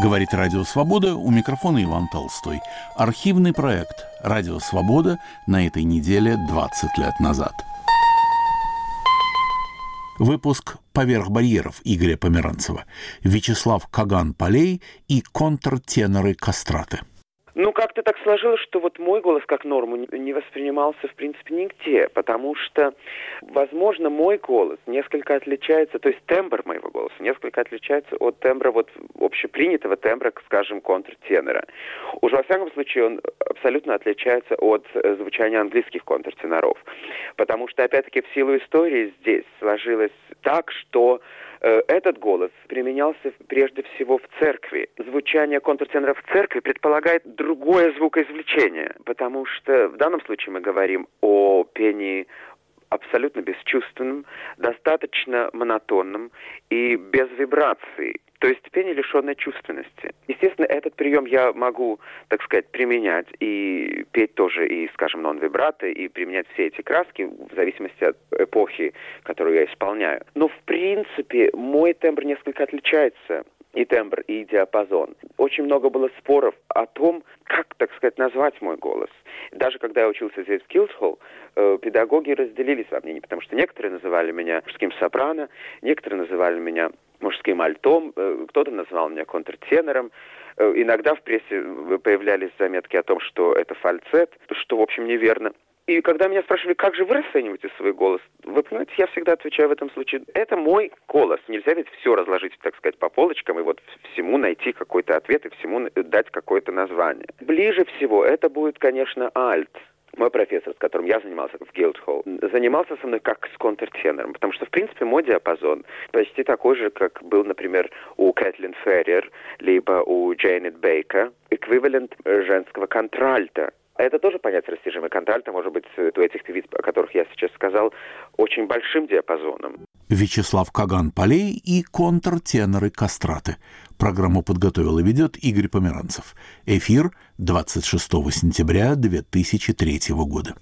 Говорит Радио Свобода, у микрофона Иван Толстой. Архивный проект «Радио Свобода» на этой неделе 20 лет назад. Выпуск «Поверх барьеров» Игоря Померанцева, Вячеслав Каган-Полей и контртеноры-кастраты. Как-то так сложилось, что вот мой голос как норму не воспринимался, в принципе, нигде, потому что, возможно, мой голос несколько отличается, то есть тембр моего голоса несколько отличается от тембра, вот общепринятого тембра, скажем, контртенора. Уж во всяком случае он абсолютно отличается от звучания английских контртеноров, потому что, опять-таки, в силу истории здесь сложилось так, что этот голос применялся прежде всего в церкви. Звучание контртенора в церкви предполагает другое звукоизвлечение, потому что в данном случае мы говорим о пении абсолютно бесчувственном, достаточно монотонном и без вибраций. То есть пение, лишенное чувственности. Естественно, этот прием я могу, так сказать, применять и петь тоже и, скажем, нон-вибрато, и применять все эти краски в зависимости от эпохи, которую я исполняю. Но, в принципе, мой тембр несколько отличается. И тембр, и диапазон. Очень много было споров о том, как, так сказать, назвать мой голос. Даже когда я учился здесь в Guildhall, педагоги разделились во мнении, потому что некоторые называли меня мужским сопрано, некоторые называли меня мужским альтом, кто-то называл меня контртенором. Иногда в прессе появлялись заметки о том, что это фальцет, что, в общем, неверно. И когда меня спрашивали, как же вы расцениваете свой голос, вы понимаете, я всегда отвечаю в этом случае, это мой голос. Нельзя ведь все разложить, так сказать, по полочкам и вот всему найти какой-то ответ и всему дать какое-то название. Ближе всего это будет, конечно, альт. Мой профессор, с которым я занимался в Guildhall, занимался со мной как с контртенором, потому что, в принципе, мой диапазон почти такой же, как был, например, у Кэтлин Феррер, либо у Джейнет Бейкер, эквивалент женского контральта. Это тоже понятие растяжимое. Контральто может быть у этих певиц, о которых я сейчас сказал, очень большим диапазоном. Вячеслав Каган-Полей и контртеноры-кастраты. Программу подготовил и ведет Игорь Померанцев. Эфир 26 сентября 2003 года.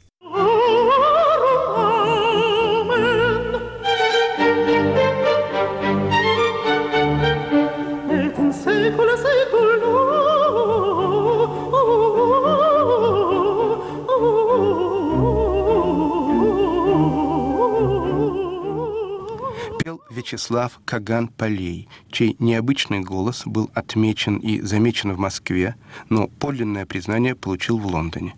Вячеслав Каган-Полей, чей необычный голос был отмечен и замечен в Москве, но подлинное признание получил в Лондоне.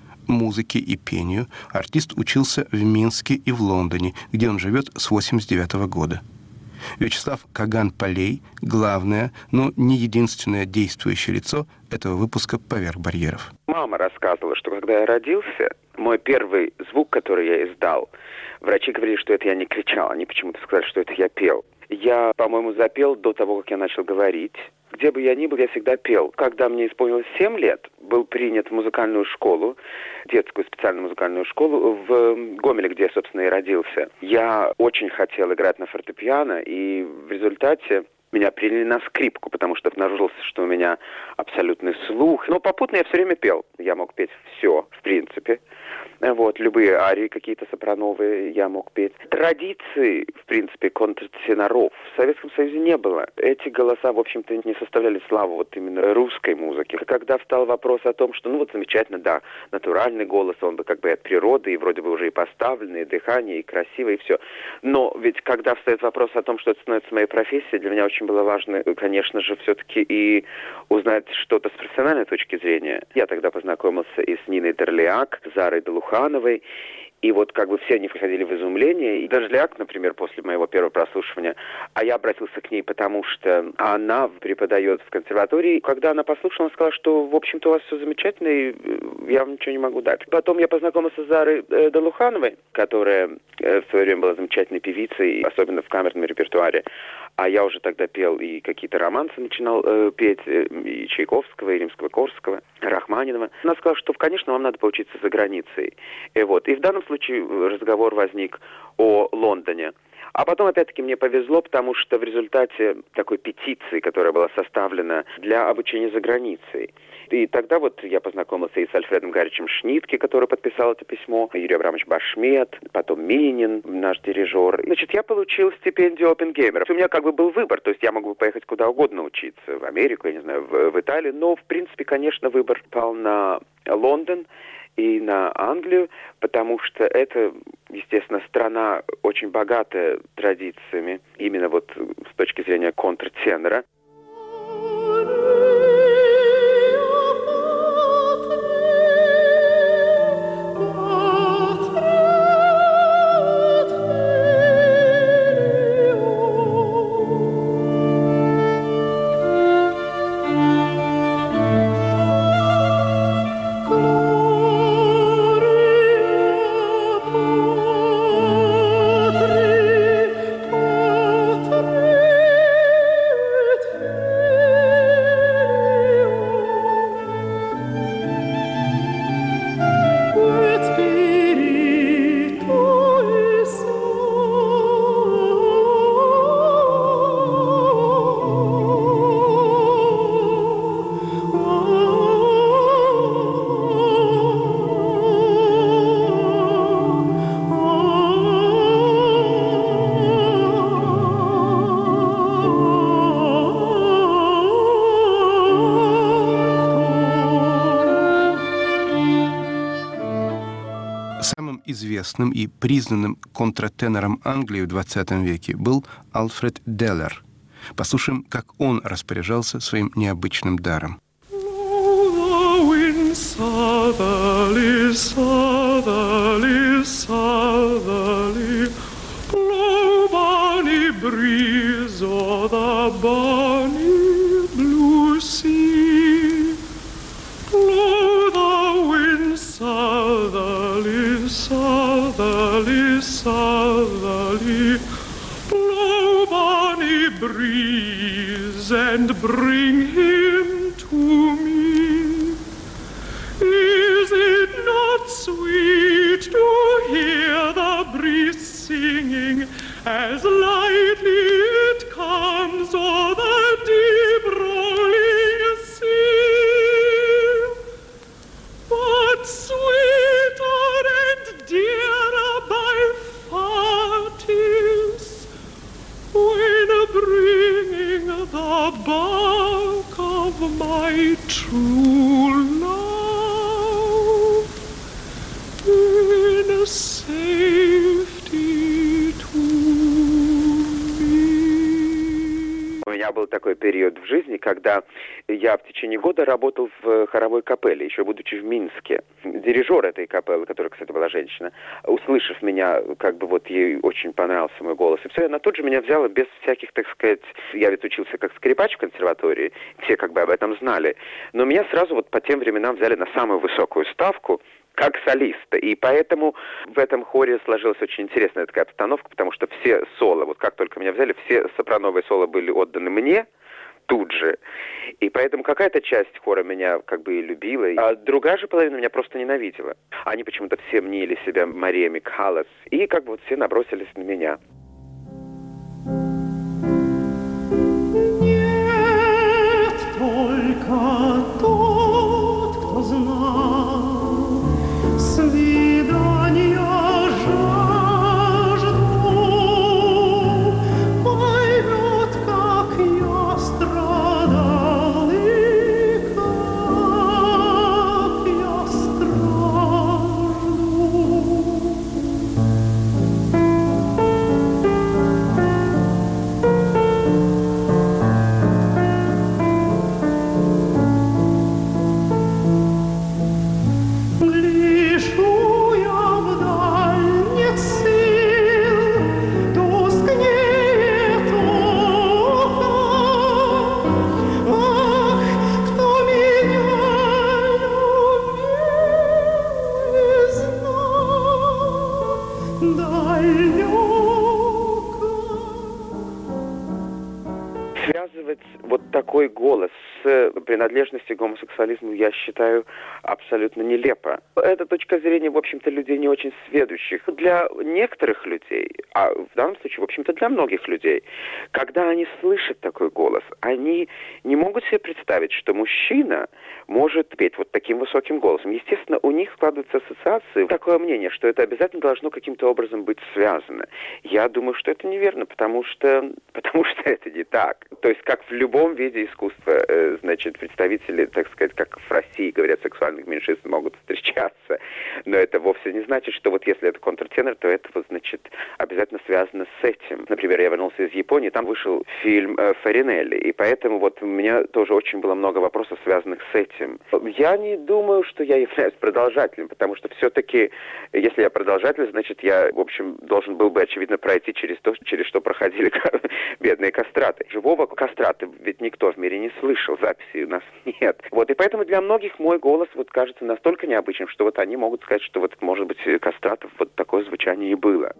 Музыке и пению артист учился в Минске и в Лондоне, где он живет с 1989 года. Вячеслав Каган-Полей – главное, но не единственное действующее лицо этого выпуска «Поверх барьеров». Мама рассказывала, что когда я родился, мой первый звук, который я издал, врачи говорили, что это я не кричал. Они почему-то сказали, что это я пел. Я, по-моему, запел до того, как я начал говорить. Где бы я ни был, я всегда пел. Когда мне исполнилось 7 лет, был принят в музыкальную школу, детскую специальную музыкальную школу в Гомеле, где я, собственно, и родился. Я очень хотел играть на фортепиано, и в результате меня приняли на скрипку, потому что обнаружилось, что у меня абсолютный слух. Но попутно я все время пел. Я мог петь все, в принципе. Любые арии какие-то сопрановые я мог петь. Традиции, в принципе, контртеноров в Советском Союзе не было. Эти голоса, в общем-то, не составляли славу вот именно русской музыки. Когда встал вопрос о том, что, замечательно, да, натуральный голос, он бы как бы от природы, и вроде бы уже и поставленный, и дыхание, и красиво, и все. Но ведь когда встает вопрос о том, что это становится моей профессией, для меня очень было важно, конечно же, все-таки и узнать что-то с профессиональной точки зрения. Я тогда познакомился и с Ниной Дерлиак, Зарой Долухановой, и вот как бы все они входили в изумление. И Дерлиак, например, после моего первого прослушивания, а я обратился к ней, потому что она преподает в консерватории. Когда она послушала, она сказала, что, в общем-то, у вас все замечательно, и я вам ничего не могу дать. Потом я познакомился с Зарой Долухановой, которая в свое время была замечательной певицей, особенно в камерном репертуаре. А я уже тогда пел и какие-то романсы начинал петь, и Чайковского, и Римского-Корсакова, Рахманинова. Она сказала, что, конечно, вам надо поучиться за границей. И в данном случае разговор возник о Лондоне. А потом, опять-таки, мне повезло, потому что в результате такой петиции, которая была составлена для обучения за границей, и тогда вот я познакомился и с Альфредом Гаричем Шнитке, который подписал это письмо, Юрий Абрамович Башмет, потом Минин, наш дирижер. Значит, я получил стипендию опенгеймеров. У меня как бы был выбор, то есть я мог бы поехать куда угодно учиться, в Америку, я не знаю, в Италию, но, в принципе, конечно, выбор пал на Лондон и на Англию, потому что это, естественно, страна очень богатая традициями, именно вот с точки зрения контртенора. Известным и признанным контртенором Англии в XX веке был Альфред Деллер. Послушаем, как он распоряжался своим необычным даром. Southerly, southerly, blow bonny breeze and bring him to me. Is it not sweet to hear the breeze singing as lightly it comes o'er the deep rolling sea? But sweeter and dearer by far 'tis when bringing the bark of my true love in safety to me. У меня был такой период в жизни, когда я в течение года работал в хоровой капелле, еще будучи в Минске. Дирижер этой капеллы, которая, кстати, была женщина, услышав меня, как бы вот ей очень понравился мой голос, и все, она тут же меня взяла без всяких, так сказать, я ведь учился как скрипач в консерватории, все как бы об этом знали, но меня сразу вот по тем временам взяли на самую высокую ставку, как солиста. И поэтому в этом хоре сложилась очень интересная такая обстановка, потому что все соло, вот как только меня взяли, все сопрановые соло были отданы мне тут же. И поэтому какая-то часть хора меня как бы и любила, а другая же половина меня просто ненавидела. Они почему-то все мнили себя Мариями Каллас, и как бы вот все набросились на меня. Нет, только тот, кто знал, свидания жажду, поймет, как я страдал и как я стражду. связывать вот такой голос с принадлежностью к гомосексуализму, я считаю, абсолютно нелепо. Эта точка зрения, в общем-то, людей не очень сведущих. Для некоторых людей, а в данном случае, в общем-то, для многих людей, когда они слышат такой голос, они не могут себе представить, что мужчина может петь вот таким высоким голосом. Естественно, у них складываются ассоциации, такое мнение, что это обязательно должно каким-то образом быть связано. Я думаю, что это неверно, потому что это не так. То есть, как в любом виде искусства, значит, представители, так сказать, как в России, говорят, сексуальных меньшинств могут встречаться, но это вовсе не значит, что вот если это контртенор, то это, вот, значит, обязательно связано с этим. Например, я вернулся из Японии, там вышел фильм «Фаринелли», и поэтому вот у меня тоже очень было много вопросов, связанных с этим. Я не думаю, что я являюсь продолжателем, потому что все-таки, если я продолжатель, значит, я, в общем, должен был бы, очевидно, пройти через то, через что проходили бедные кастраты. Живого кастрата ведь никто в мире не слышал, записи у нас нет. Вот, и поэтому для многих мой голос вот кажется настолько необычным, что вот они могут сказать, что вот, может быть, кастратов вот такое звучание и было.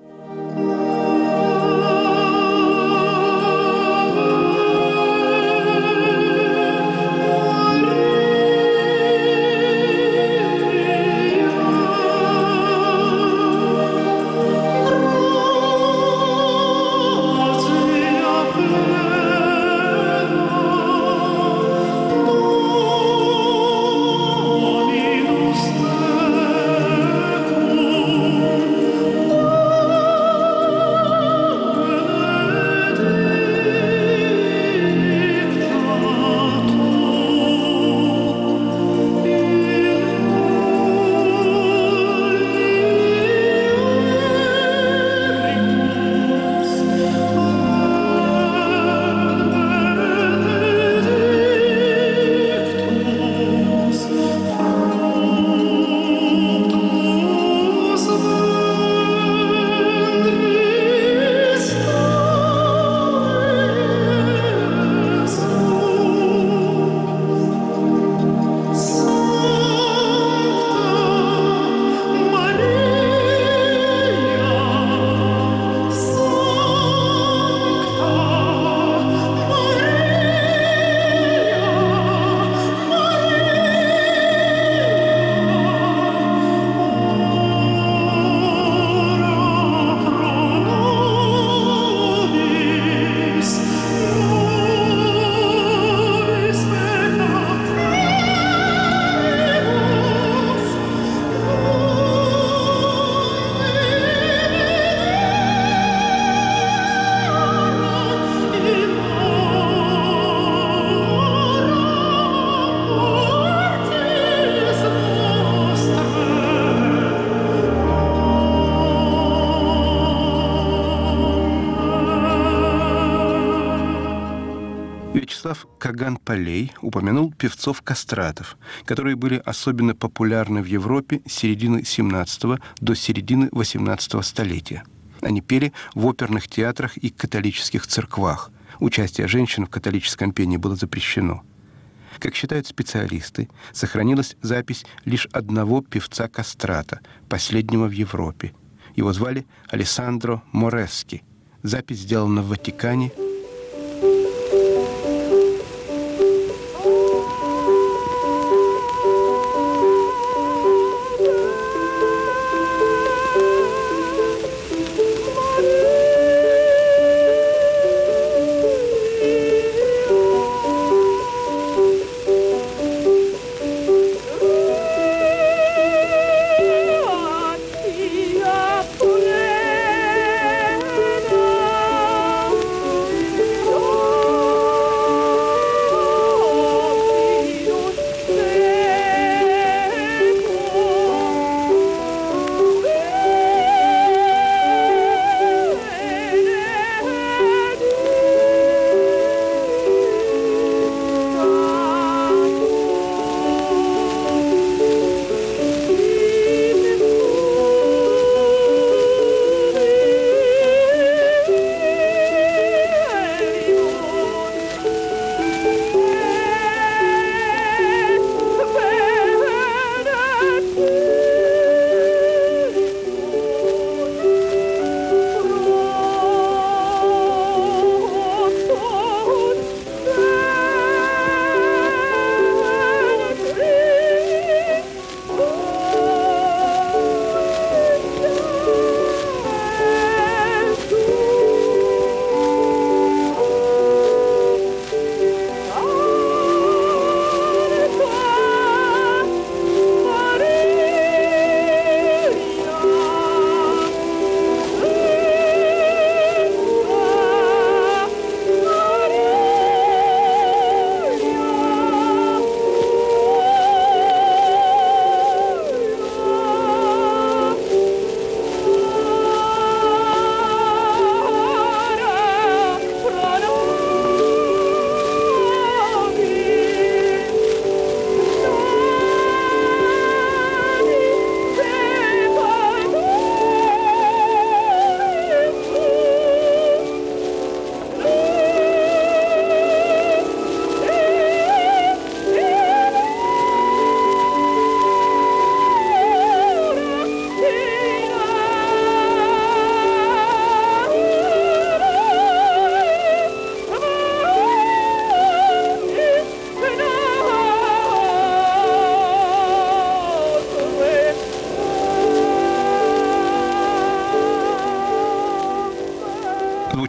Каган-Палей упомянул певцов-кастратов, которые были особенно популярны в Европе с середины 17 до середины 18 столетия. Они пели в оперных театрах и католических церквах. Участие женщин в католическом пении было запрещено. Как считают специалисты, сохранилась запись лишь одного певца-кастрата, последнего в Европе. Его звали Алессандро Морески. Запись сделана в Ватикане.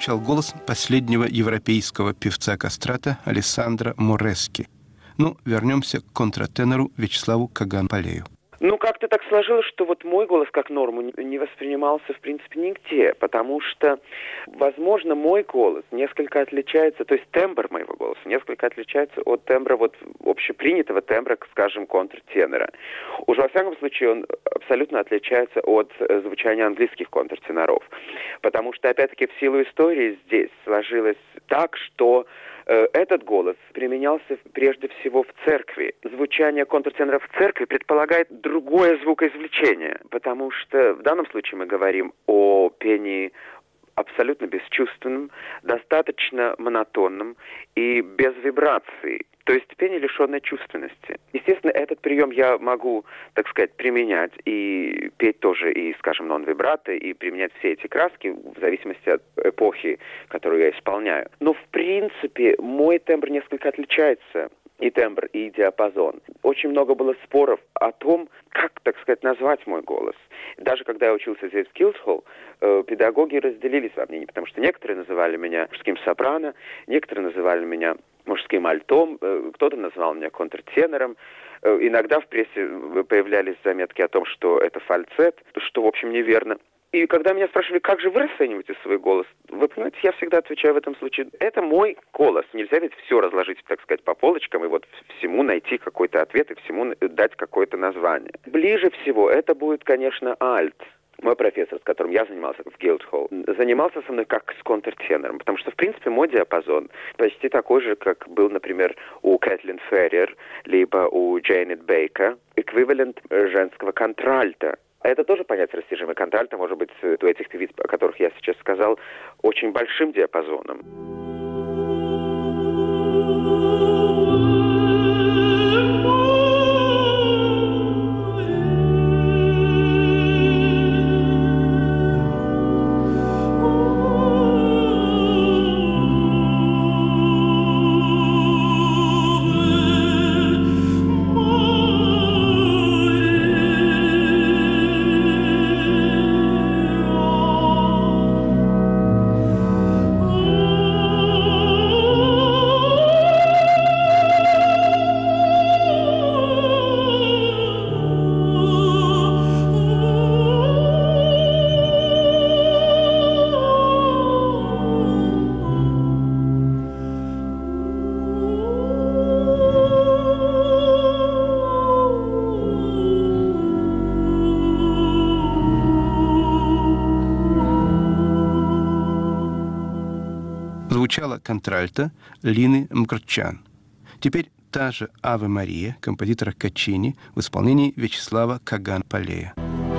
звучал голос последнего европейского певца-кастрата Алессандро Морески. Ну, вернемся к контратенору Вячеславу Каган-Полею. Ну, как-то так сложилось, что вот мой голос как норму не воспринимался, в принципе, нигде, потому что, возможно, мой голос несколько отличается, то есть тембр моего голоса несколько отличается от тембра, вот общепринятого тембра, скажем, контртенора. Уж во всяком случае он абсолютно отличается от звучания английских контртеноров, потому что, опять-таки, в силу истории здесь сложилось так, что этот голос применялся прежде всего в церкви. Звучание контртенора в церкви предполагает другое звукоизвлечение, потому что в данном случае мы говорим о пении абсолютно бесчувственном, достаточно монотонном и без вибраций. То есть пение, лишенное чувственности. Естественно, этот прием я могу, так сказать, применять и петь тоже и, скажем, нон-вибрато, и применять все эти краски в зависимости от эпохи, которую я исполняю. Но, в принципе, мой тембр несколько отличается. И тембр, и диапазон. Очень много было споров о том, как, так сказать, назвать мой голос. Даже когда я учился здесь в Гилдхолл, педагоги разделились во мнении, потому что некоторые называли меня мужским сопрано, некоторые называли меня мужским альтом, кто-то называл меня контртенором. Иногда в прессе появлялись заметки о том, что это фальцет, что, в общем, неверно. И когда меня спрашивали, как же вы расцениваете свой голос, вы понимаете, я всегда отвечаю в этом случае, это мой голос. Нельзя ведь все разложить, так сказать, по полочкам и вот всему найти какой-то ответ и всему дать какое-то название. Ближе всего это будет, конечно, альт. Мой профессор, с которым я занимался в Гилдхолл, занимался со мной как с контртенором, потому что, в принципе, мой диапазон почти такой же, как был, например, у Кэтлин Феррер, либо у Джейнет Бейкер, эквивалент женского контральта. Это тоже понятие растяжимое. Контральто может быть у этих певиц, о которых я сейчас сказал, очень большим диапазоном. Звучала контральто Лины Мкртчян. Теперь та же «Аве Мария» композитора Качини в исполнении Вячеслава Каган-Полея.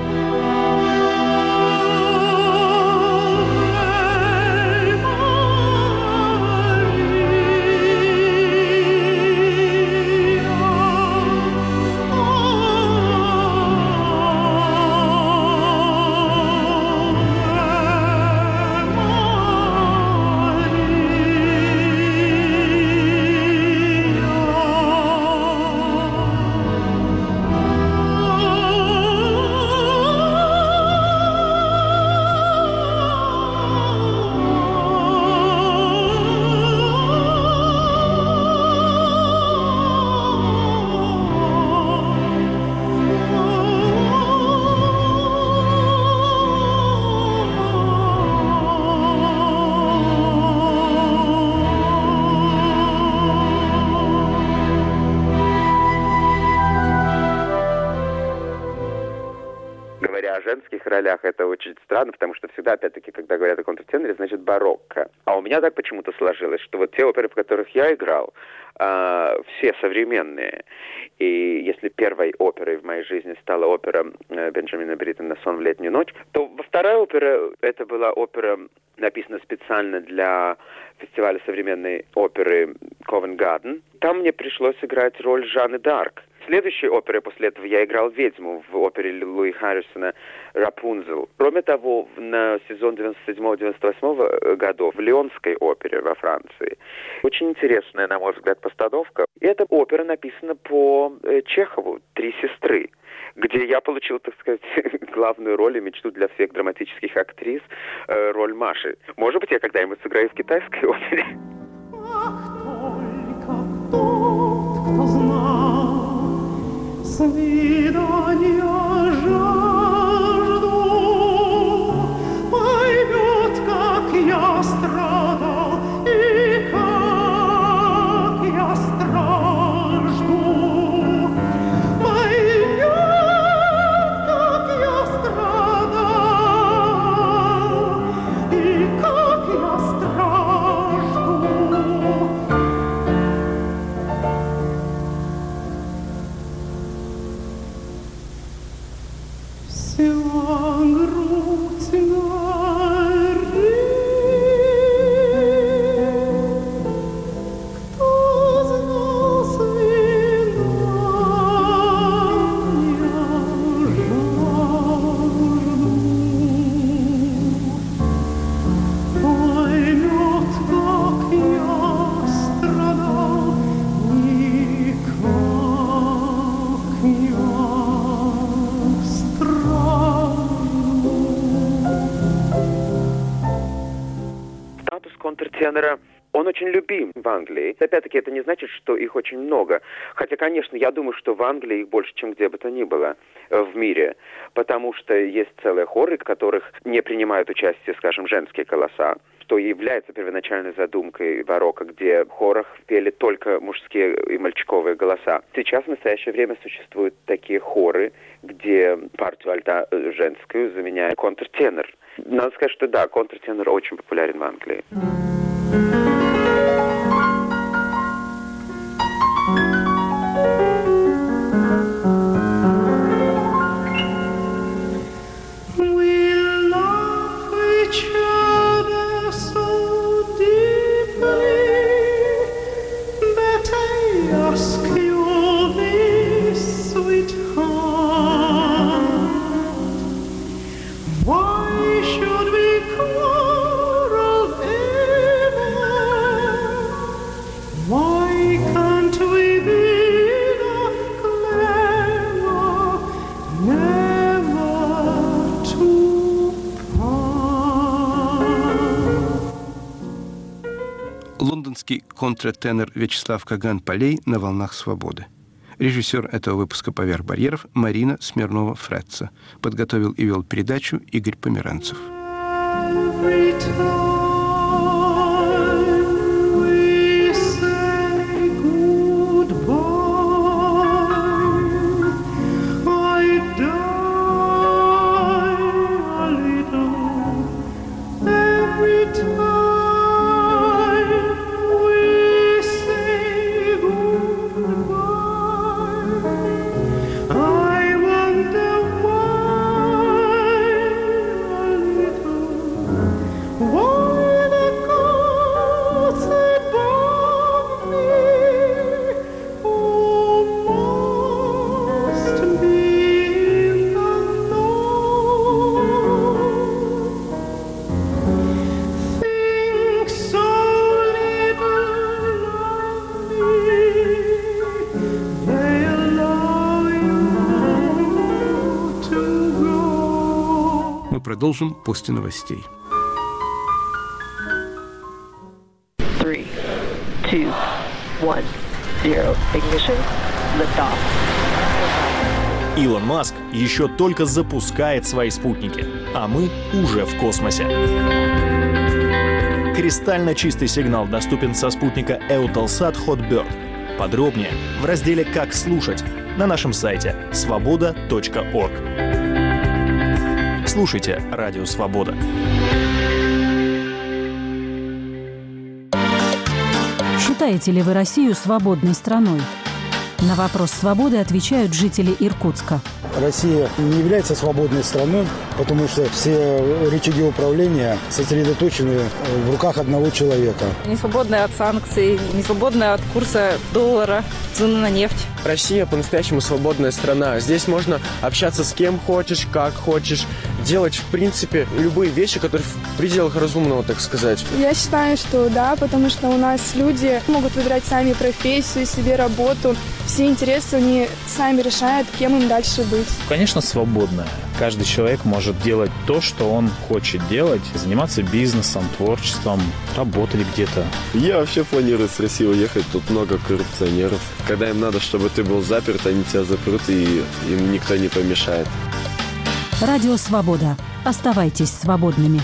О женских ролях это очень странно, потому что всегда, опять-таки, когда говорят о контртеноре, значит барокко. А у меня так почему-то сложилось, что вот те оперы, в которых я играл, все современные. И если первой оперой в моей жизни стала опера Бенджамина Бриттена «Сон в летнюю ночь», то во второй опере это была опера, написана специально для фестиваля современной оперы Ковент-Гарден. Там мне пришлось играть роль Жанны Д'Арк. В следующей опере после этого я играл ведьму в опере Луи Харрисона «Рапунцель». Кроме того, на сезон 97-98 годов в Лионской опере во Франции. Очень интересная, на мой взгляд, постановка. И эта опера написана по Чехову «Три сестры». где я получил, так сказать, главную роль и мечту для всех драматических актрис, роль Маши. Может быть, я когда-нибудь сыграю в китайской опере. Тот, кто знал свидания жажду, поймет, как я страдал и как я стражду. Поймет, как я страдал и как я стражду. Вся грудь горит, кто знал свидания жажду, поймет, как я страдал и как я Статус контртенора, он очень любим в Англии. Опять-таки, это не значит, что их очень много. Хотя, конечно, я думаю, что в Англии их больше, чем где бы то ни было в мире. Потому что есть целые хоры, в которых не принимают участие, скажем, женские голоса, что является первоначальной задумкой барокко, где в хорах пели только мужские и мальчиковые голоса. Сейчас в настоящее время существуют такие хоры, где партию альта женскую заменяет контртенор. Надо сказать, что да, контртенор очень популярен в Англии. We love each other so deeply that I ask you this, sweetheart. Why should we quarrel ever? Why can't we be enough clever never to part? Лондонский контртенор Вячеслав Каган-Полей на волнах свободы. Режиссер этого выпуска «Поверх барьеров» Марина Смирнова-Фретца. Подготовил и вел передачу Игорь Померанцев. Every time we say goodbye, I die a little. Every time we say goodbye, I wonder why a little. Why the gods above me must be alone? Think so little of me, they allow you to go. Мы продолжим после новостей. 3, 2, 1, 0. Ignition. Liftoff. Илон Маск еще только запускает свои спутники, а мы уже в космосе. Кристально чистый сигнал доступен со спутника Eutelsat Hotbird. Подробнее в разделе «Как слушать» на нашем сайте svoboda.org. Слушайте Радио Свобода. Считаете ли вы Россию свободной страной? На вопрос свободы отвечают жители Иркутска. Россия не является свободной страной, потому что все рычаги управления сосредоточены в руках одного человека. Не свободная от санкций, не свободная от курса доллара, цены на нефть. Россия по-настоящему свободная страна. Здесь можно общаться с кем хочешь, как хочешь. делать, в принципе, любые вещи, которые в пределах разумного, так сказать. Я считаю, что да, потому что у нас люди могут выбирать сами профессию, себе работу. Все интересы они сами решают, кем им дальше быть. Конечно, свободная. Каждый человек может делать то, что он хочет делать, заниматься бизнесом, творчеством, работать где-то. Я вообще планирую с России уехать, тут много коррупционеров. Когда им надо, чтобы ты был заперт, они тебя запрут, и им никто не помешает. Радио «Свобода». Оставайтесь свободными.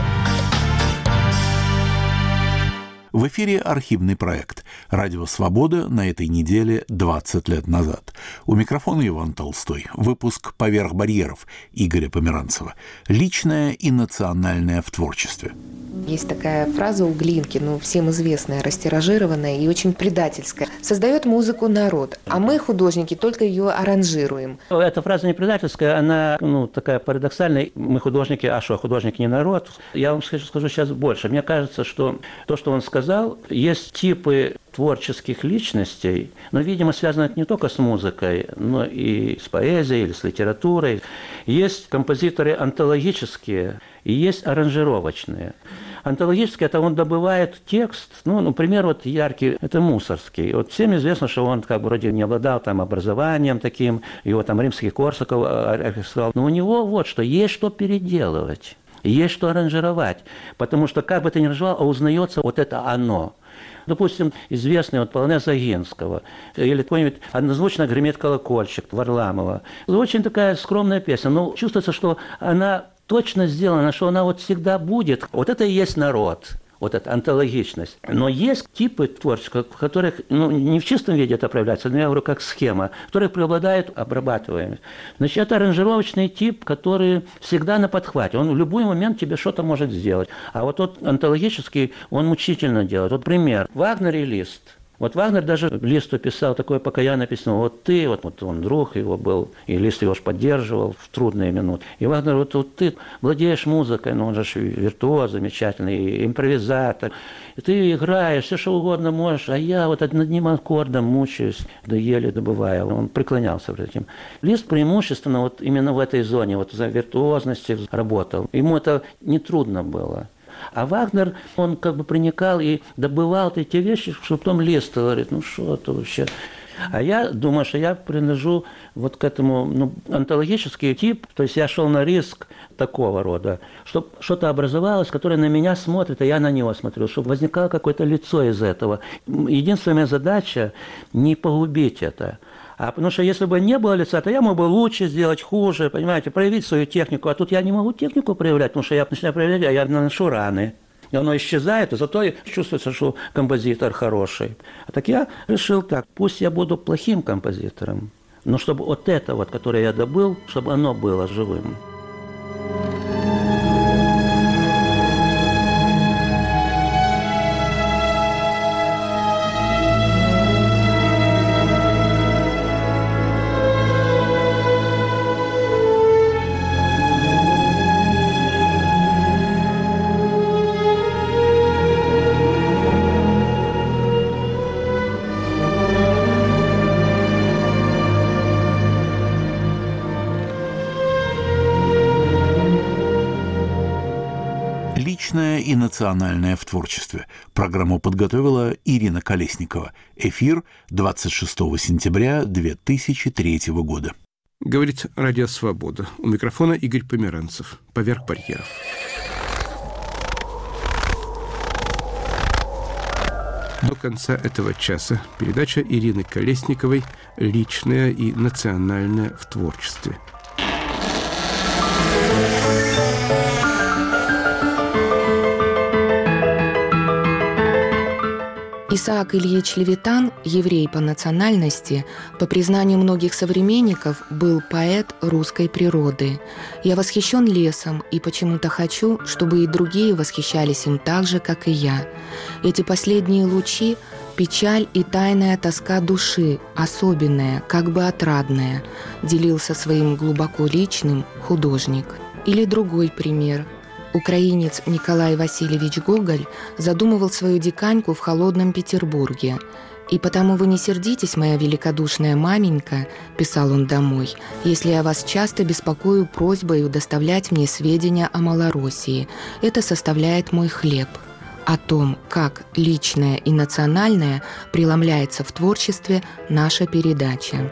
В эфире архивный проект «Радио Свобода» на этой неделе 20 лет назад. У микрофона Иван Толстой. Выпуск «Поверх барьеров» Игоря Померанцева. Личное и национальное в творчестве. Есть такая фраза у Глинки, всем известная, растиражированная и очень предательская. Создает музыку народ, а мы, художники, только ее аранжируем. Эта фраза не предательская, она такая парадоксальная. Мы художники, а что, художники не народ? Я вам скажу сейчас больше. Мне кажется, что то, что он сказал, есть типы творческих личностей, но, видимо, связано это не только с музыкой, но и с поэзией или с литературой. Есть композиторы антологические и есть аранжировочные. Антологический – это он добывает текст, например, яркий – это Мусорский. Всем известно, что он вроде не обладал образованием таким, его Римский-Корсаков оркестровал. Но у него что, есть что переделывать, есть что аранжировать, потому что как бы ты ни аранжировал, узнается это оно. Допустим, известный полонез Загинского или какой-нибудь «Однозвучно гремит колокольчик» Варламова. Очень такая скромная песня, но чувствуется, что она точно сделана, что она всегда будет. Это и есть народ, эта антологичность. Но есть типы творчества, в которых не в чистом виде это проявляется, но я говорю как схема, в которых преобладает обрабатываемость. Значит, это аранжировочный тип, который всегда на подхвате. Он в любой момент тебе что-то может сделать. А тот антологический, он мучительно делает. Пример. Вагнер и Лист. Вагнер даже Листу писал такое покаянное письмо. Ты, он друг его был, и Лист его поддерживал в трудные минуты. И Вагнер, ты владеешь музыкой, он же виртуоз замечательный, импровизатор. И ты играешь, все что угодно можешь, а я над одним аккордом мучаюсь, да еле добываю. Он преклонялся перед этим. Лист преимущественно именно в этой зоне, за виртуозности работал. Ему это нетрудно было. А Вагнер, он проникал и добывал эти вещи, что потом Лист говорит, что это вообще. А я думаю, что я принадлежу к этому антологический тип, то есть я шел на риск такого рода, чтобы что-то образовалось, которое на меня смотрит, а я на него смотрю, чтобы возникало какое-то лицо из этого. Единственная моя задача – не погубить это. Потому что если бы не было лица, то я мог бы лучше сделать, хуже, понимаете, проявить свою технику. А тут я не могу технику проявлять, потому что я начинаю проявлять, а я наношу раны. И оно исчезает, и зато чувствуется, что композитор хороший. Так я решил так, пусть я буду плохим композитором, но чтобы это, которое я добыл, чтобы оно было живым. Личное и национальное в творчестве. Программу подготовила Ирина Колесникова. Эфир 26 сентября 2003 года. Говорит Радио Свобода. У микрофона Игорь Померанцев. Поверх барьеров. До конца этого часа передача Ирины Колесниковой «Личное и национальное в творчестве». Исаак Ильич Левитан, еврей по национальности, по признанию многих современников, был поэт русской природы. Я восхищен лесом и почему-то хочу, чтобы и другие восхищались им так же, как и я. Эти последние лучи – печаль и тайная тоска души, особенная, как бы отрадная, делился своим глубоко личным художник. Или другой пример – украинец Николай Васильевич Гоголь задумывал свою диканьку в холодном Петербурге. «И потому вы не сердитесь, моя великодушная маменька», – писал он домой, «если я вас часто беспокою просьбой доставлять мне сведения о Малороссии. Это составляет мой хлеб». О том, как личное и национальное преломляется в творчестве, наша передача.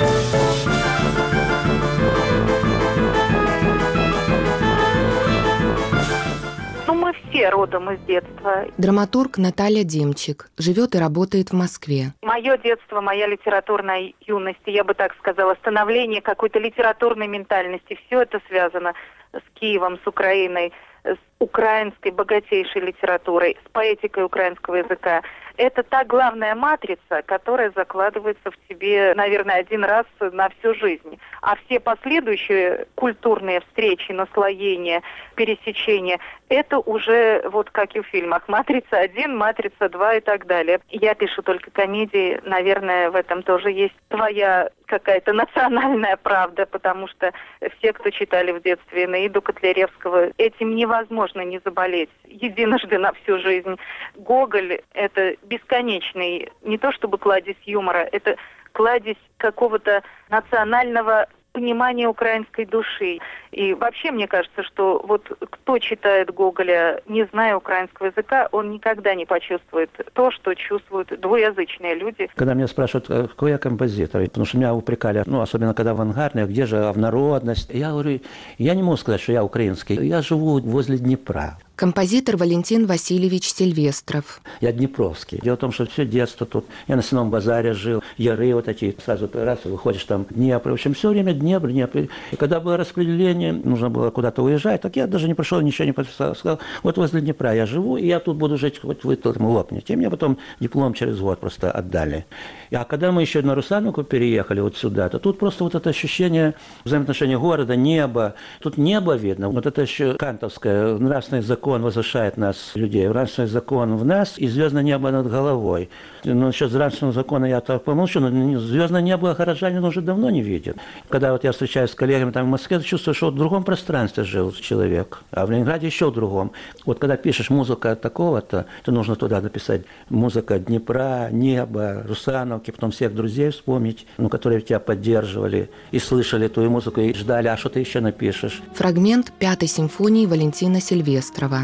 Мы все родом из детства. Драматург Наталья Демчик живет и работает в Москве. Мое детство, моя литературная юность, я бы так сказала, становление какой-то литературной ментальности, все это связано с Киевом, с Украиной, с украинской богатейшей литературой, с поэтикой украинского языка. Это та главная матрица, которая закладывается в тебе, наверное, один раз на всю жизнь. А все последующие культурные встречи, наслоения, пересечения, это уже вот как и в фильмах. «Матрица-1», «Матрица-2» и так далее. Я пишу только комедии, наверное, в этом тоже есть своя какая-то национальная правда, потому что все, кто читали в детстве Энеиду Котляревского, этим невозможно не заболеть единожды на всю жизнь. Гоголь – это бесконечный, не то чтобы кладезь юмора, это кладезь какого-то национального понимания украинской души. И вообще мне кажется, что вот кто читает Гоголя, не зная украинского языка, он никогда не почувствует то, что чувствуют двуязычные люди. Когда меня спрашивают, какой я композитор, потому что меня упрекали, особенно когда авангардные, где же народность, я говорю, я не могу сказать, что я украинский, я живу возле Днепра. Композитор Валентин Васильевич Сильвестров. Я днепровский. Дело в том, что все детство тут. Я на Сенном базаре жил, яры вот эти, сразу раз выходишь там Днепр. В общем, все время Днепр. И когда было распределение, нужно было куда-то уезжать, так я даже не пришел, ничего не подписал. Сказал, вот возле Днепра я живу, и я тут буду жить, хоть вы там лопнете. И мне потом диплом через год просто отдали. А когда мы еще на Русановку переехали вот сюда, то тут просто вот это ощущение взаимоотношения города, неба. Тут небо видно. Вот это еще кантовское, нравственный закон возвышает нас, людей. Нравственный закон в нас и звездное небо над головой. Но насчет нравственного закона я так помолчу, но звездное небо горожанин уже давно не видит. Когда вот я встречаюсь с коллегами там в Москве, я чувствую, что в другом пространстве жил человек, а в Ленинграде еще в другом. Вот когда пишешь музыка такого-то, то нужно туда написать музыка Днепра, неба, Русановки, потом всех друзей вспомнить, которые тебя поддерживали и слышали твою музыку, и ждали, а что ты еще напишешь. Фрагмент 5-й симфонии Валентина Сильвестрова.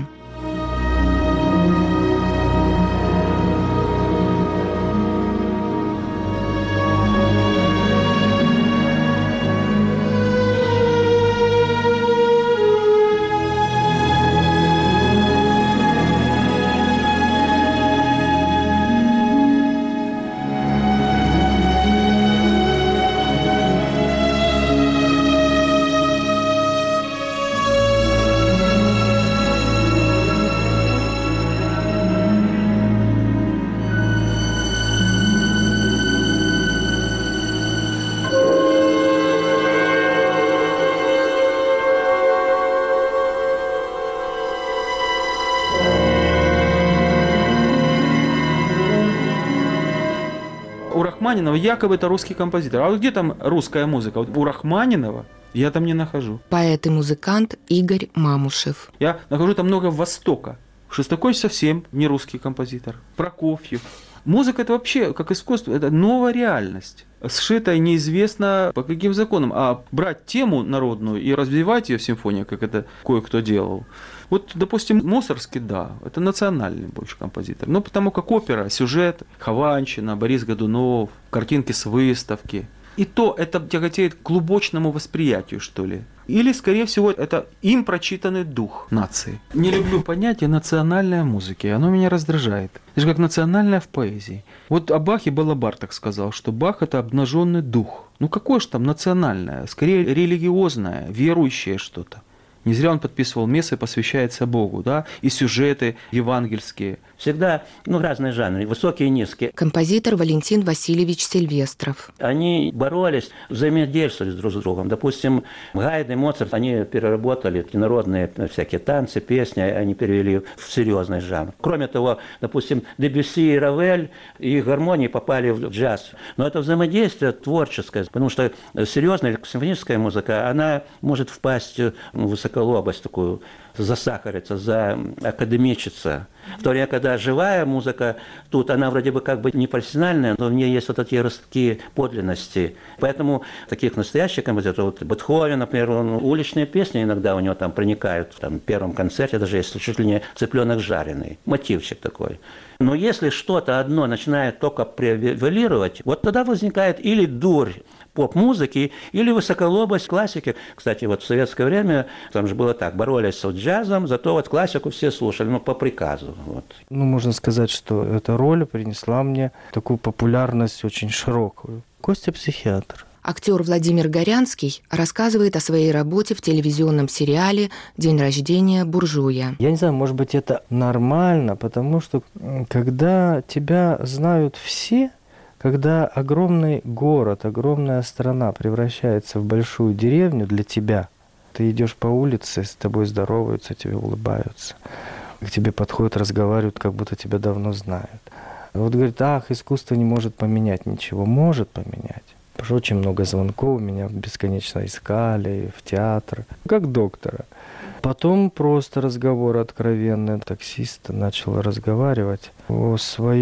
У Рахманинова якобы это русский композитор. А вот где там русская музыка? Вот у Рахманинова я там не нахожу. Поэт и музыкант Игорь Мамушев. Я нахожу там много Востока. Шостакович совсем не русский композитор. Прокофьев. Музыка – это вообще, как искусство, это новая реальность, сшитая неизвестно по каким законам. А брать тему народную и развивать ее в симфонии, как это кое-кто делал. Вот, допустим, Мусоргский, да, это национальный больше композитор. Но потому как опера, сюжет, Хованщина, Борис Годунов, картинки с выставки. И то это тяготеет к глубочному восприятию, что ли. Или, скорее всего, это им прочитанный дух нации. Не люблю понятие национальной музыки, оно меня раздражает. Это же как национальная в поэзии. Вот о Бахе Балабар так сказал, что Бах – это обнаженный дух. Ну какое же там национальное? Скорее религиозное, верующее что-то. Не зря он подписывал мессы, посвящается Богу, да, и сюжеты евангельские. Всегда, разные жанры, высокие и низкие. Композитор Валентин Васильевич Сильвестров. Они боролись, взаимодействовали друг с другом. Допустим, Гайд и Моцарт, они переработали народные всякие танцы, песни, они перевели в серьезный жанр. Кроме того, допустим, Дебюсси и Равель, и их гармонии попали в джаз. Но это взаимодействие творческое, потому что серьезная симфоническая музыка, она может впасть в высоколобость такую, засахарится, заакадемичится. В то время, когда живая музыка, тут она вроде бы как бы не профессиональная, но в ней есть вот такие ростки подлинности. Поэтому таких настоящих композиторов, вот Бетховен, например, уличные песни иногда у него там проникают, в первом концерте даже есть чуть ли не цыпленок жареный, мотивчик такой. Но если что-то одно начинает только превалировать, вот тогда возникает или дурь поп-музыки, или высоколобость классики. Кстати, вот в советское время там же было так, боролись с джазом, зато вот классику все слушали, по приказу. Вот. Можно сказать, что эта роль принесла мне такую популярность очень широкую. Костя психиатр. Актер Владимир Горянский рассказывает о своей работе в телевизионном сериале «День рождения буржуя». Я не знаю, может быть, это нормально, потому что когда тебя знают все, когда огромный город, огромная страна превращается в большую деревню для тебя, ты идешь по улице, с тобой здороваются, тебе улыбаются, к тебе подходят, разговаривают, как будто тебя давно знают. Вот говорит, искусство не может поменять ничего. Может поменять. Потому что очень много звонков, меня бесконечно искали в театр, как доктора. Потом просто разговор откровенный. Таксист начал разговаривать о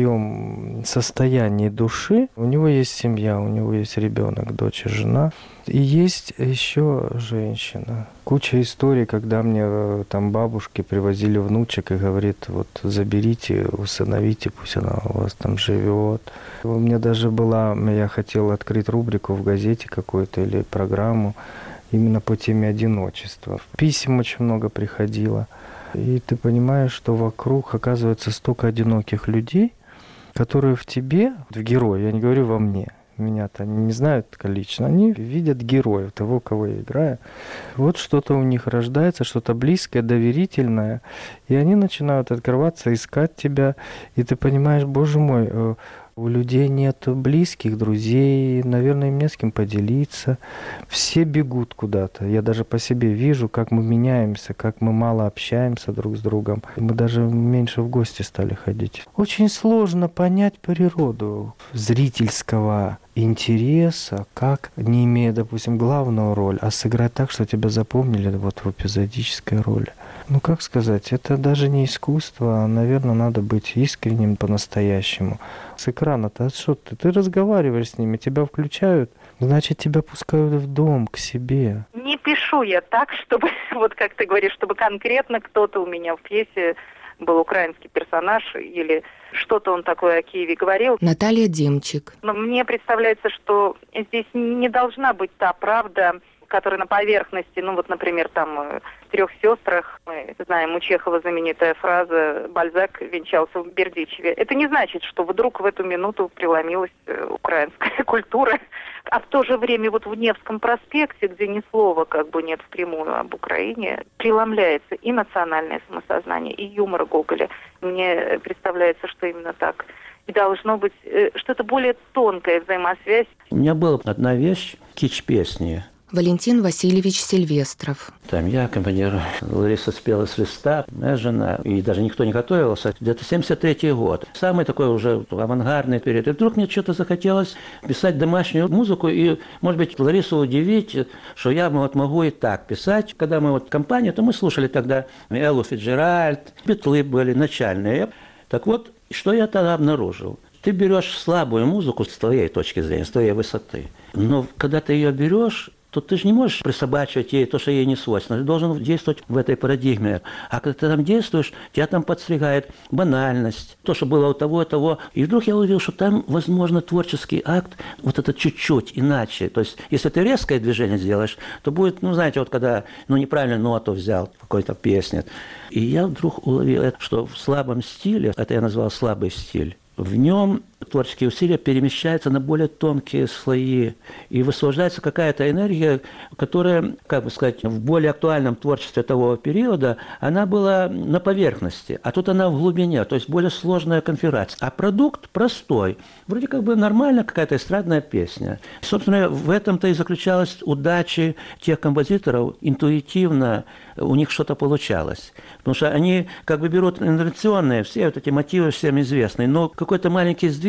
своем состоянии души. У него есть семья, у него есть ребенок, дочь и жена. И есть еще женщина. Куча историй, когда мне там бабушки привозили внучек и говорит, вот заберите, усыновите, пусть она у вас там живет. У меня даже я хотел открыть рубрику в газете какой-то или программу именно по теме одиночества. Писем очень много приходило. И ты понимаешь, что вокруг оказывается столько одиноких людей, которые в тебе, в герое, я не говорю во мне, меня-то они не знают лично, они видят героя, того, кого я играю. Вот что-то у них рождается, что-то близкое, доверительное, и они начинают открываться, искать тебя, и ты понимаешь, боже мой, у людей нет близких, друзей, наверное, им не с кем поделиться. Все бегут куда-то. Я даже по себе вижу, как мы меняемся, как мы мало общаемся друг с другом. Мы даже меньше в гости стали ходить. Очень сложно понять природу зрительского интереса, как, не имея, допустим, главную роль, а сыграть так, что тебя запомнили вот в эпизодической роли. Как сказать, это даже не искусство, а, наверное, надо быть искренним по-настоящему. С экрана-то что ты разговариваешь с ними, тебя включают, значит, тебя пускают в дом, к себе. Не пишу я так, чтобы, вот как ты говоришь, чтобы конкретно кто-то у меня в пьесе был украинский персонаж или что-то он такое о Киеве говорил. Наталья Демчик. Но мне представляется, что здесь не должна быть та правда, которая на поверхности, например, там в «Трех сестрах», мы знаем, у Чехова знаменитая фраза «Бальзак венчался в Бердичеве». Это не значит, что вдруг в эту минуту преломилась украинская культура. А в то же время вот в Невском проспекте, где ни слова нет впрямую об Украине, преломляется и национальное самосознание, и юмор Гоголя. Мне представляется, что именно так. И должно быть что-то более тонкая взаимосвязь. У меня была одна вещь, кич-песни. Валентин Васильевич Сильвестров. Там я аккомпанирую. Лариса спела с листа, моя жена. И даже никто не готовился. Где-то 73-й год. Самый такой уже авангардный период. И вдруг мне что-то захотелось писать домашнюю музыку. И, может быть, Ларису удивить, что я могу и так писать. Когда мы компания, то мы слушали тогда Эллу Фицджеральд. Битлы были начальные. Так вот, что я тогда обнаружил? Ты берешь слабую музыку с твоей точки зрения, с твоей высоты. Но когда ты ее берешь, то ты же не можешь присобачивать ей то, что ей не свойственно. Ты должен действовать в этой парадигме. А когда ты там действуешь, тебя там подстригает банальность, то, что было у того и того. И вдруг я увидел, что там, возможно, творческий акт вот это чуть-чуть иначе. То есть, если ты резкое движение сделаешь, то будет, знаете, когда неправильно ноту взял в какой-то песне. И я вдруг уловил, что в слабом стиле, это я назвал слабый стиль, в нем творческие усилия перемещаются на более тонкие слои, и высвобождается какая-то энергия, которая, в более актуальном творчестве того периода, она была на поверхности, а тут она в глубине, то есть более сложная конфигурация. А продукт простой, вроде нормальная какая-то эстрадная песня. Собственно, в этом-то и заключалась удача тех композиторов, интуитивно у них что-то получалось. Потому что они берут инновационные, все вот эти мотивы всем известные, но какой-то маленький сдвиг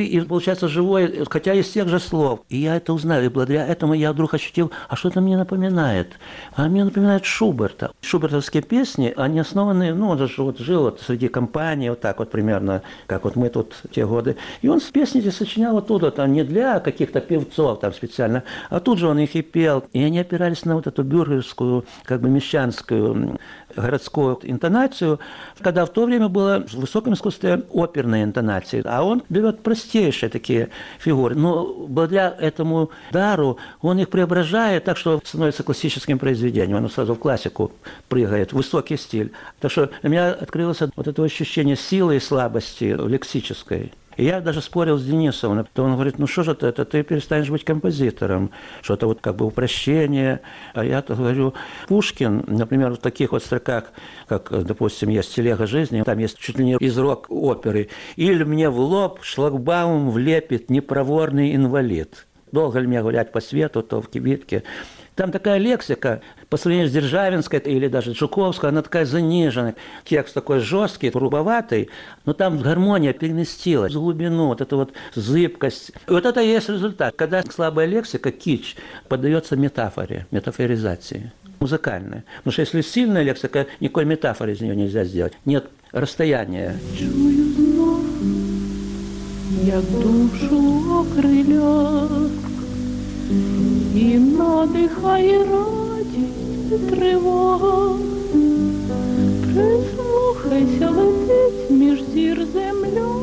живые, и получается живой, хотя из тех же слов. И я это узнал, и благодаря этому я вдруг ощутил, а что это мне напоминает? А мне напоминает Шуберта. Шубертовские песни, они основаны, ну, он же вот жил вот среди компаний, вот так вот примерно, как вот мы тут в те годы. И он песни эти сочинял оттуда, там, не для каких-то певцов там специально, а тут же он их и пел. И они опирались на вот эту бюргерскую, как бы мещанскую, городскую интонацию, когда в то время было в высоком искусстве оперные интонации, а он берет простейшие такие фигуры. Но благодаря этому дару он их преображает так, что становится классическим произведением. Он сразу в классику прыгает, высокий стиль. Так что у меня открылось вот это ощущение силы и слабости лексической. И я даже спорил с Денисовым, то он говорит, ну что же это ты перестанешь быть композитором, что это вот как бы упрощение. А я-то говорю, Пушкин, например, в таких вот строках, как, допустим, есть «Телега жизни», там есть чуть ли не из рок-оперы, «Иль мне в лоб шлагбаум влепит непроворный инвалид». Долго ли мне гулять по свету, то в кибитке. Там такая лексика, по сравнению с Державинской или даже Жуковской, она такая заниженная. Текст такой жесткий, грубоватый, но там гармония переместилась в глубину, вот эту вот зыбкость. И вот это и есть результат. Когда слабая лексика, кич, поддается метафоре, метафоризации музыкальной. Потому что если сильная лексика, никакой метафоры из нее нельзя сделать. Нет расстояния. Чую знов, як душу окриля, і надихає радість тривога. Прислухайся, летить між зір земля,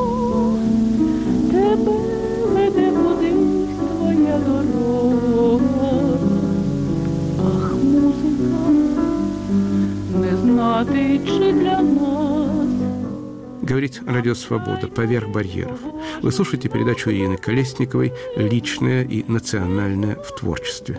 тебе веде кудись твоя дорога. Ах, музика, не знати, чи для нас. Говорит Радио Свобода «Поверх барьеров». Вы слушаете передачу Ирины Колесниковой «Личное и национальное в творчестве».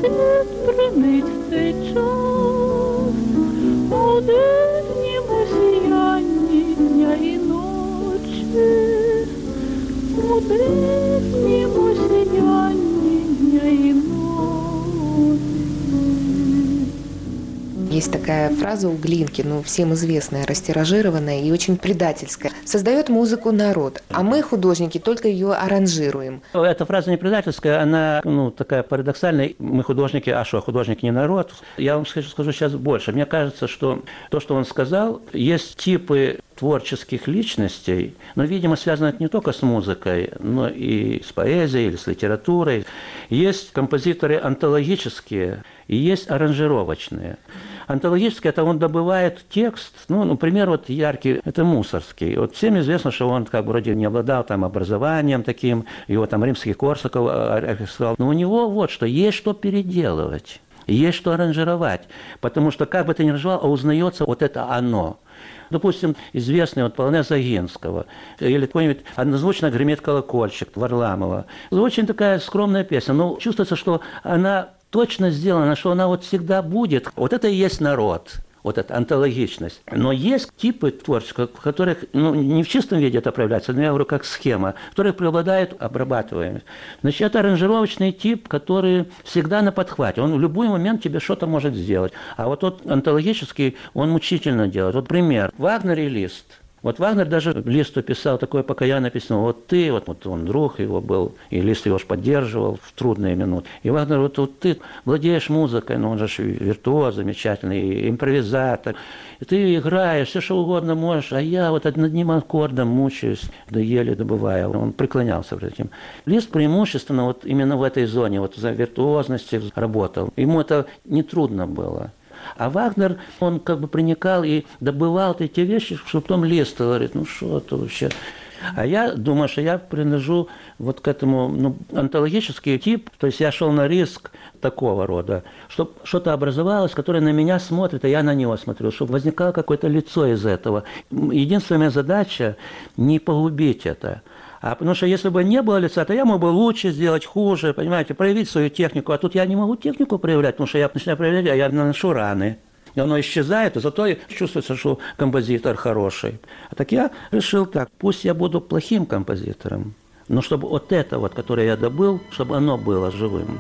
Есть такая фраза у Глинки, ну, всем известная, растиражированная и очень предательская. Создает музыку народ, а мы, художники, только ее аранжируем. Эта фраза не предательская, она, ну, такая парадоксальная. Мы художники, а что, художники не народ? Я вам скажу сейчас больше. Мне кажется, что то, что он сказал, есть типы творческих личностей, но, видимо, связано это не только с музыкой, но и с поэзией или с литературой. Есть композиторы антологические и есть аранжировочные. Антологический – это он добывает текст, ну, например, вот яркий – это Мусорский. Вот всем известно, что он как бы вроде не обладал там образованием таким, его там Римский-Корсаков описал. Но у него вот что, есть что переделывать, есть что аранжировать, потому что как бы ты ни аранжировал, а узнается вот это оно. Допустим, известный вот полонез Огинского или какой-нибудь «Однозвучно гремит колокольчик» Варламова. Очень такая скромная песня, но чувствуется, что она точно сделана, что она вот всегда будет. Вот это и есть народ, вот эта антологичность. Но есть типы творчества, в которых, ну, не в чистом виде это проявляется, но я говорю как схема, в которых преобладает обрабатываемость. Значит, это аранжировочный тип, который всегда на подхвате. Он в любой момент тебе что-то может сделать. А вот тот антологический, он мучительно делает. Вот пример. Вагнер и Лист. Вот Вагнер даже Листу писал такое покаянное письмо. Вот ты, вот он друг его был, и Лист его ж поддерживал в трудные минуты. И Вагнер, вот ты владеешь музыкой, но он же виртуоз замечательный, и импровизатор. И ты играешь, все что угодно можешь, а я вот над одним аккордом мучаюсь, да еле добываю. Он преклонялся перед этим. Лист преимущественно вот именно в этой зоне, вот за виртуозности работал. Ему это нетрудно было. А Вагнер, он как бы проникал и добывал эти вещи, что потом Лист говорит, ну что это вообще. А я думаю, что я принадлежу вот к этому, ну, антологический тип, то есть я шел на риск такого рода, чтобы что-то образовалось, которое на меня смотрит, а я на него смотрю, чтобы возникало какое-то лицо из этого. Единственная моя задача – не погубить это. А потому что если бы не было лица, то я мог бы лучше сделать, хуже, понимаете, проявить свою технику. А тут я не могу технику проявлять, потому что я начинаю проявлять, а я наношу раны. И оно исчезает, и зато чувствуется, что композитор хороший. А так я решил так, пусть я буду плохим композитором, но чтобы вот это вот, которое я добыл, чтобы оно было живым.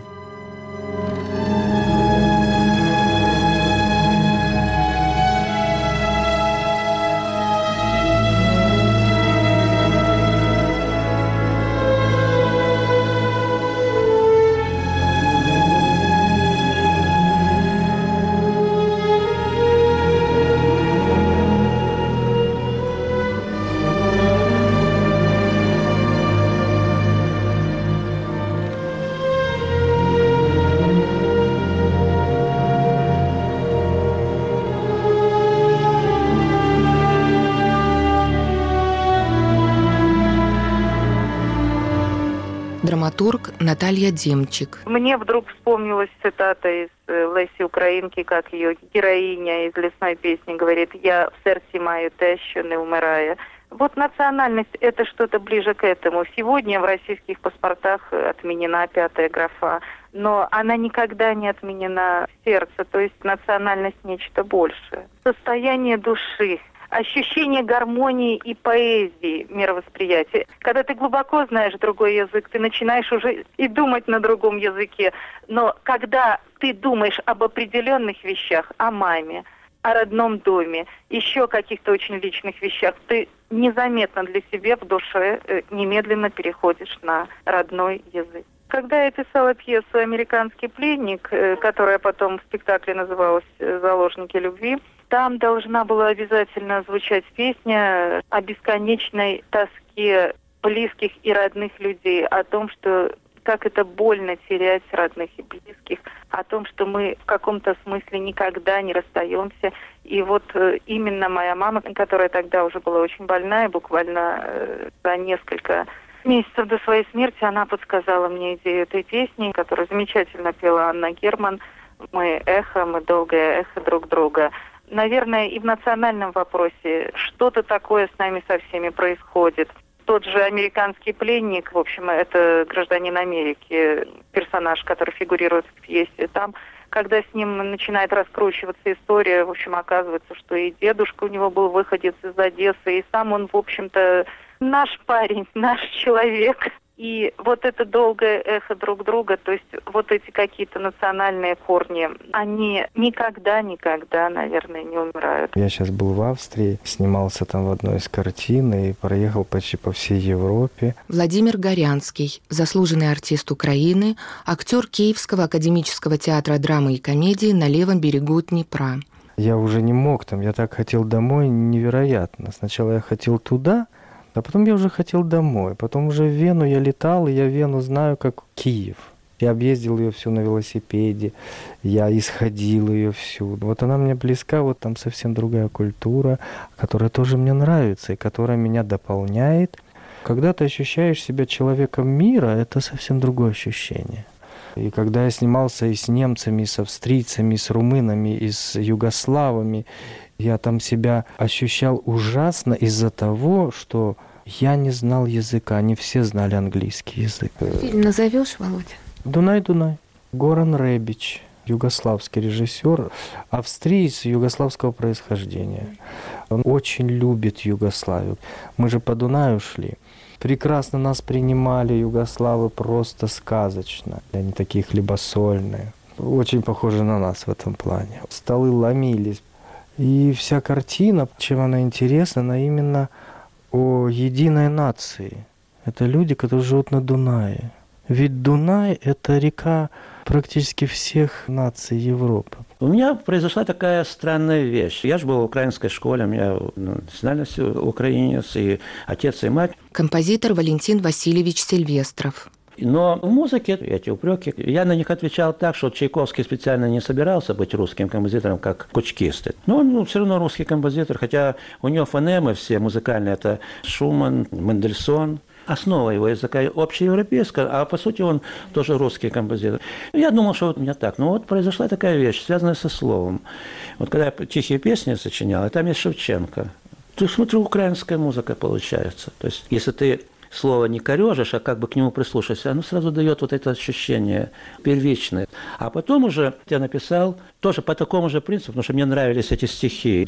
драматург Наталья Демчик. Мне вдруг вспомнилась цитата из Лесі Українки, как ее героиня из «Лесной песни» говорит: «Я в сердце маю те, що не умирає». Вот национальность – это что-то ближе к этому. Сегодня в российских паспортах отменена 5-я графа, но она никогда не отменена в сердце, то есть национальность – нечто большее. Состояние души, ощущение гармонии и поэзии мировосприятия. Когда ты глубоко знаешь другой язык, ты начинаешь уже и думать на другом языке. Но когда ты думаешь об определенных вещах, о маме, о родном доме, еще каких-то очень личных вещах, ты незаметно для себя в душе немедленно переходишь на родной язык. Когда я писала пьесу «Американский пленник», которая потом в спектакле называлась «Заложники любви», там должна была обязательно звучать песня о бесконечной тоске близких и родных людей, о том, что как это больно терять родных и близких, о том, что мы в каком-то смысле никогда не расстаемся. И вот именно моя мама, которая тогда уже была очень больна, и буквально за несколько месяцев до своей смерти она подсказала мне идею этой песни, которую замечательно пела Анна Герман. Мы эхо, мы долгое эхо друг друга. Наверное, и в национальном вопросе что-то такое с нами со всеми происходит. Тот же «Американский пленник», в общем, это гражданин Америки, персонаж, который фигурирует в пьесе. Там, когда с ним начинает раскручиваться история, в общем, оказывается, что и дедушка у него был выходец из Одессы, и сам он, в общем-то, наш парень, наш человек. И вот это долгое эхо друг друга, то есть вот эти какие-то национальные корни, они никогда, наверное, не умирают. Я сейчас был в Австрии, снимался там в одной из картин и проехал почти по всей Европе. Владимир Горянский, заслуженный артист Украины, актер Киевского академического театра драмы и комедии на левом берегу Днепра. Я уже не мог там, я так хотел домой, невероятно. Сначала я хотел туда, а потом я уже хотел домой. Потом уже в Вену я летал, и я Вену знаю как Киев. Я объездил ее всю на велосипеде, я исходил ее всю. Вот она мне близка, вот там совсем другая культура, которая тоже мне нравится и которая меня дополняет. Когда ты ощущаешь себя человеком мира, это совсем другое ощущение. И когда я снимался и с немцами, и с австрийцами, и с румынами, и с югославами, я там себя ощущал ужасно из-за того, что я не знал языка, они все знали английский язык. Фильм назовешь, Володя? «Дунай-Дунай». Горан Ребич, югославский режиссер, австриец югославского происхождения. Он очень любит Югославию. Мы же по Дунаю шли. Прекрасно нас принимали югославы, просто сказочно. Они такие хлебосольные. Очень похожи на нас в этом плане. Столы ломились. И вся картина, чем она интересна, она именно о единой нации. Это люди, которые живут на Дунае. Ведь Дунай – это река практически всех наций Европы. У меня произошла такая странная вещь. Я же был в украинской школе, у меня национальность украинец, и отец, и мать. Композитор Валентин Васильевич Сильвестров. Но в музыке эти упреки, я на них отвечал так, что Чайковский специально не собирался быть русским композитором, как кучкисты. Но он все равно русский композитор, хотя у него фонемы все музыкальные, это Шуман, Мендельсон. Основа его языка общеевропейская, а по сути он тоже русский композитор. Я думал, что вот у меня так. Но вот произошла такая вещь, связанная со словом. Вот когда я «Тихие песни» сочинял, и там есть Шевченко. Ты смотри, украинская музыка получается. То есть если ты слово не корежишь, а как бы к нему прислушаешься, оно сразу дает вот это ощущение первичное. А потом уже я написал тоже по такому же принципу, потому что мне нравились эти стихи.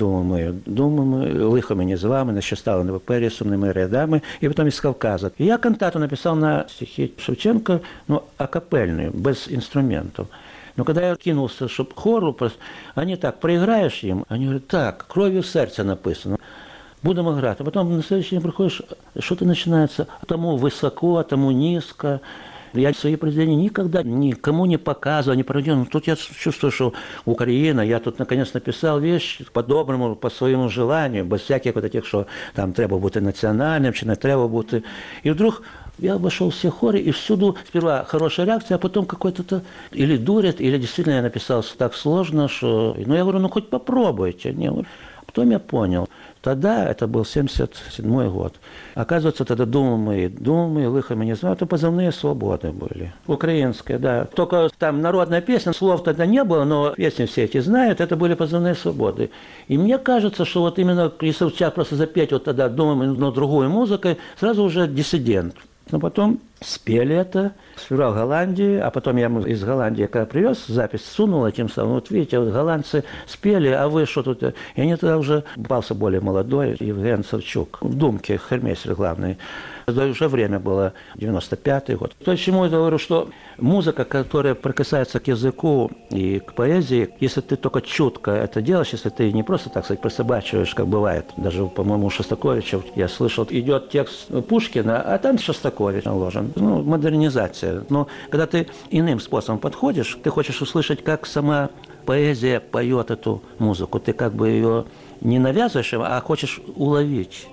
Думаю, лихо мені з вами, на що стало на папері сумними рядами, и потом из Кавказа. И я кантату написал на стихи Шевченко, акапельную, без инструментов. Но когда я кинулся, чтобы хору, они так, проиграешь им, они говорят, так, кровью сердца написано. Будем играть. А потом на следующий день приходишь, что-то начинается, а тому высоко, а тому низко. Я свои произведения никогда никому не показывал, не проводил. Но тут я чувствую, что Украина, я тут наконец написал вещь по-доброму, по своему желанию, без всяких вот таких, что там треба бути національним, чи не треба бути. И вдруг я обошел все хоры, и всюду сперва хорошая реакция, а потом какой-то или дурят, или действительно я написал так сложно, что... Ну, я говорю, хоть попробуйте. Потом я понял. тогда, это был 77-й год, оказывается, тогда думы лыхами не знаю, это позывные «Свободы» были. Украинские, да. Только там народная песня, слов тогда не было, но песни все эти знают, это были позывные «Свободы». И мне кажется, что вот именно, если у тебя просто запеть вот тогда думами, но другой музыкой, сразу уже диссидент. Но потом спели это, сперва в Голландии, а потом я из Голландии, когда привез запись, сунул этим самым. Вот видите, вот голландцы спели, а вы что тут? И они тогда уже попался более молодой, Евген Савчук, в Думке, хормейстер главный. Это уже время было 95-й год. То есть, чему я говорю, что музыка, которая прикасается к языку и к поэзии, если ты только чутко это делаешь, если ты не просто, так сказать, присобачиваешь, как бывает, даже, по-моему, у Шостаковича, я слышал, идет текст Пушкина, а там Шостакович наложен. Ну, модернизация. Но когда ты иным способом подходишь, ты хочешь услышать, как сама поэзия поет эту музыку. Ты как бы ее не навязываешь, а хочешь уловить.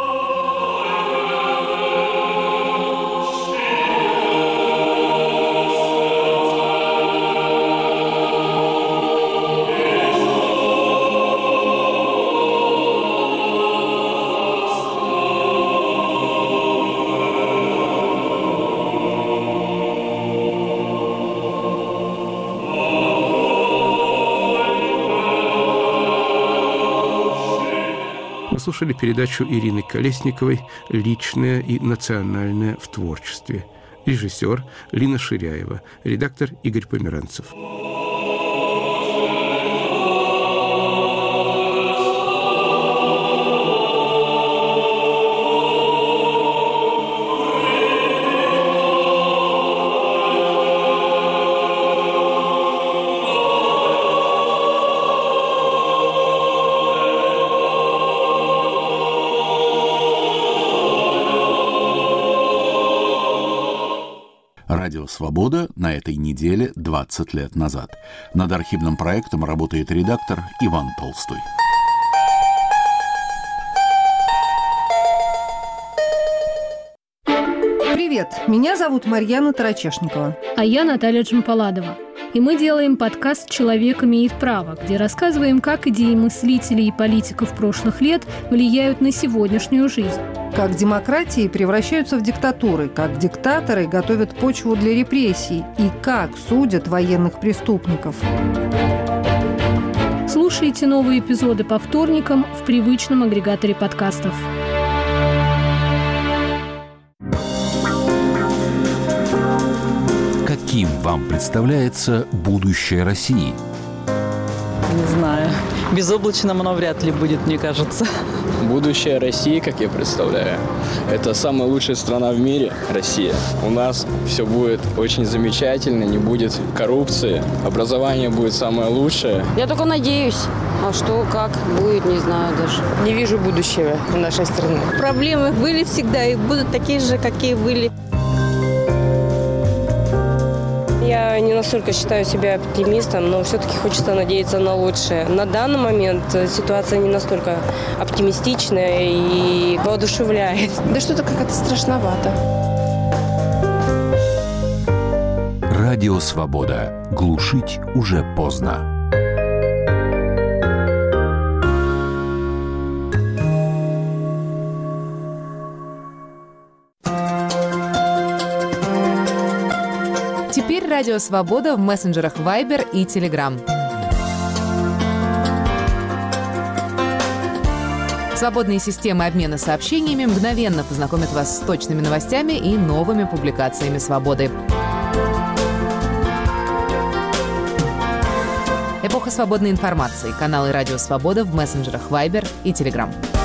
Слушали передачу Ирины Колесниковой «Личное и национальное в творчестве». Режиссер Лина Ширяева, редактор Игорь Померанцев. Радио «Свобода» на этой неделе 20 лет назад. Над архивным проектом работает редактор Иван Толстой. Привет, меня зовут Марьяна Тарачешникова. А я Наталья Джампаладова. И мы делаем подкаст «Человек имеет право», где рассказываем, как идеи мыслителей и политиков прошлых лет влияют на сегодняшнюю жизнь. Как демократии превращаются в диктатуры, как диктаторы готовят почву для репрессий и как судят военных преступников. Слушайте новые эпизоды по вторникам в привычном агрегаторе подкастов. Каким вам представляется будущее России? Не знаю. Безоблачным оно вряд ли будет, мне кажется. Будущее России, как я представляю, это самая лучшая страна в мире, Россия. У нас все будет очень замечательно, не будет коррупции, образование будет самое лучшее. Я только надеюсь. А что, как будет, не знаю даже. Не вижу будущего у нашей страны. Проблемы были всегда и будут такие же, какие были. Я не настолько считаю себя оптимистом, но все-таки хочется надеяться на лучшее. На данный момент ситуация не настолько оптимистичная и воодушевляет. Да что-то как-то страшновато. Радио «Свобода». Глушить уже поздно. Теперь Радио «Свобода» в мессенджерах Viber и Telegram. Свободные системы обмена сообщениями мгновенно познакомят вас с точными новостями и новыми публикациями «Свободы». Эпоха свободной информации. Каналы «Радио «Свобода» в мессенджерах Viber и Telegram.